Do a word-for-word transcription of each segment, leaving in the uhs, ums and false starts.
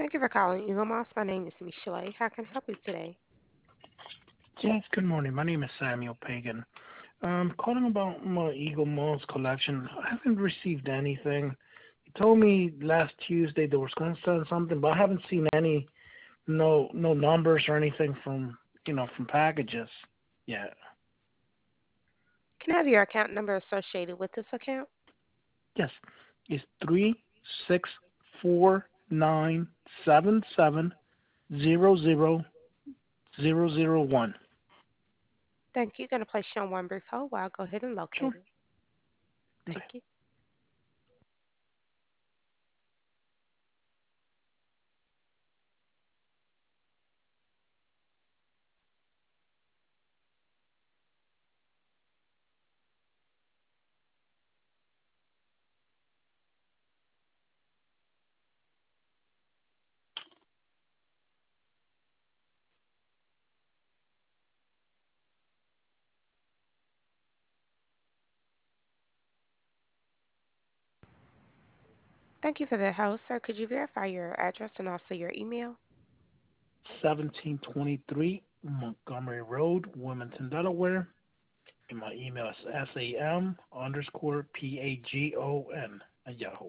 Thank you for calling Eagle Moss. My name is Michelle. How can I help you today? Yes, good morning. My name is Samuel Pagan. I'm calling about my Eagle Moss collection. I haven't received anything. You told me last Tuesday there was going to send something, but I haven't seen any, no, no numbers or anything from, you know, from packages yet. Can I have your account number associated with this account? Yes, it's three six four nine seven seven zero zero zero zero one. Thank you. Going to place you on one brief hold while I go ahead and locate Sure. it. Okay. Thank you. Thank you for the hold, sir. Could you verify your address and also your email? seventeen twenty-three Montgomery Road, Wilmington, Delaware. And my email is sam underscore p-a-g-o-n at Yahoo.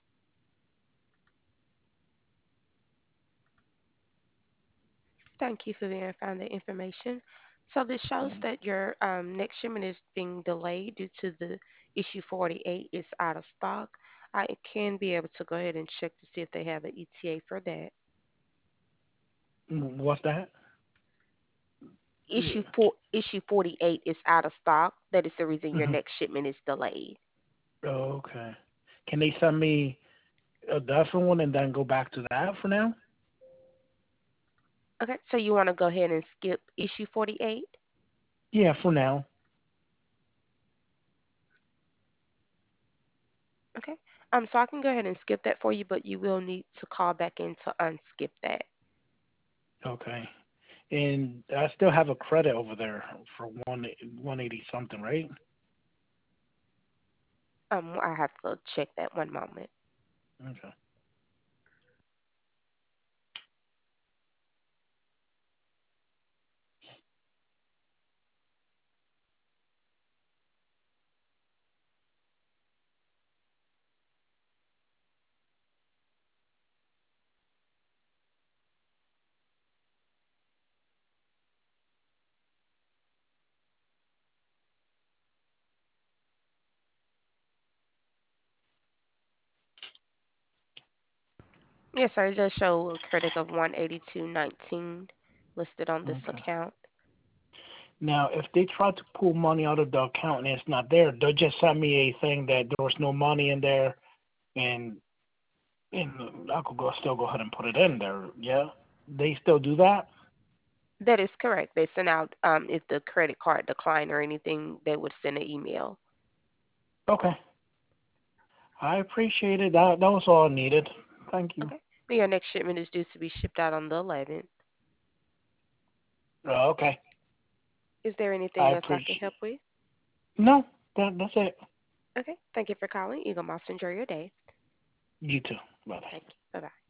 Thank you for verifying the information. So this shows Um, that your um, next shipment is being delayed due to the issue forty-eight is out of stock. I can be able to go ahead and check to see if they have an E T A for that. what's that? issue four, issue forty-eight is out of stock. That is the reason your Mm-hmm. next shipment is delayed. Oh, okay. Can they send me a different one and then go back to that for now? Okay, so you want to go ahead and skip issue forty-eight? Yeah, for now. Okay. Um, so I can go ahead and skip that for you, but you will need to call back in to unskip that. Okay. And I still have a credit over there for one one eighty something, right? Um, I have to check that one moment. Okay. Yes, sir. It does show a credit of one eighty-two nineteen listed on this Okay. account. Now, if they try to pull money out of the account and it's not there, they'll just send me a thing that there was no money in there, and and I could go still go ahead and put it in there. Yeah, they still do that. That is correct. They send out um, if the credit card decline or anything, they would send an email. Okay, I appreciate it. That that was all I needed. Thank you. Okay. Your next shipment is due to be shipped out on the eleventh. Uh, okay, Is there I anything else I can appreciate. help with? No, that that's it. Okay. Thank you for calling Eagle Moss. Enjoy your day. You too. Bye. Thank you. Bye bye.